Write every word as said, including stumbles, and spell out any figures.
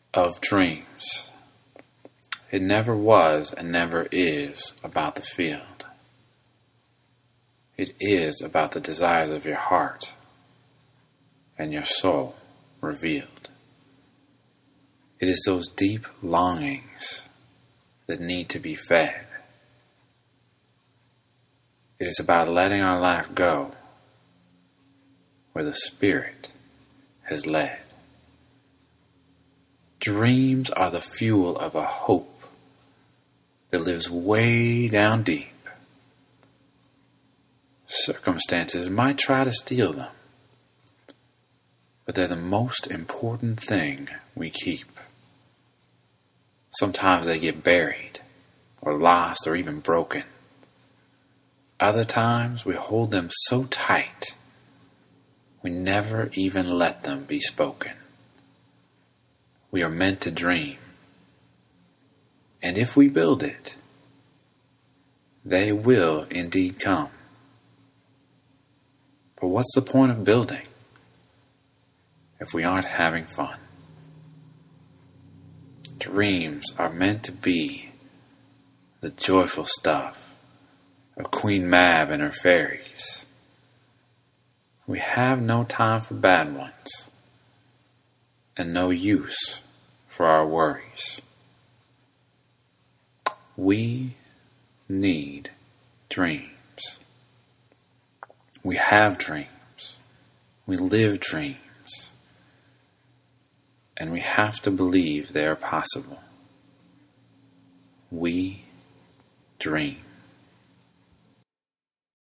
of dreams. It never was and never is about the field. It is about the desires of your heart and your soul revealed. It is those deep longings that need to be fed. It is about letting our life go where the Spirit has led. Dreams are the fuel of a hope that lives way down deep. Circumstances might try to steal them, but they're the most important thing we keep. Sometimes they get buried, or lost, or even broken. Other times we hold them so tight, we never even let them be spoken. We are meant to dream, and if we build it, they will indeed come. But what's the point of building if we aren't having fun? Dreams are meant to be the joyful stuff of Queen Mab and her fairies. We have no time for bad ones and no use for our worries. We need dreams. We have dreams. We live dreams. And we have to believe they are possible. We dream.